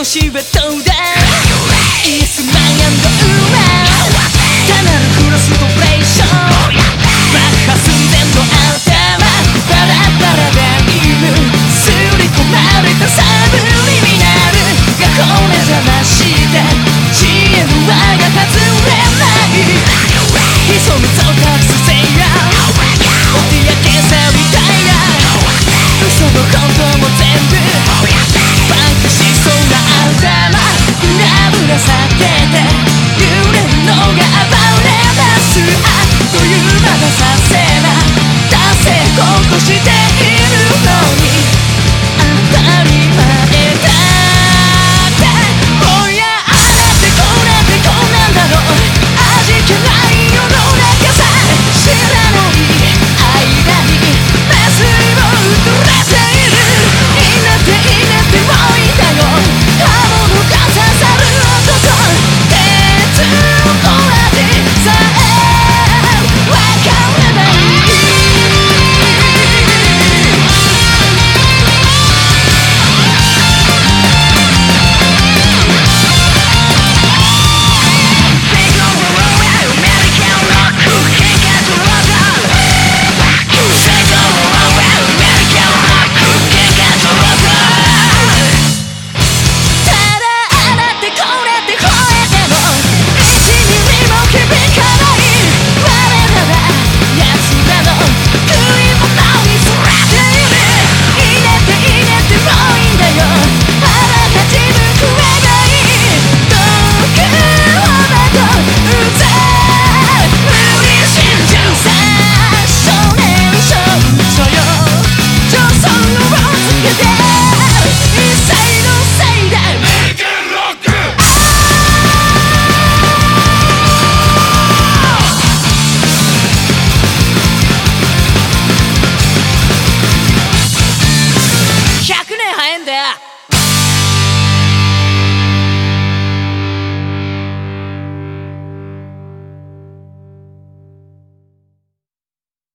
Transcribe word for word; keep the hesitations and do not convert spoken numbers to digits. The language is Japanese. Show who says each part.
Speaker 1: のシベットでイエスマン&ウーマン単なるフラストレーション爆破寸前の頭バラバラでいるすり込まれたサブリミナルがこれ邪魔して知恵の輪が外れない潜みと覚醒やお手焼けさみたいな嘘も本当も全部バンクしそうな頭ぶらぶら避けて揺れるのが暴れ出すあっという間ださせな達成こうとしているのに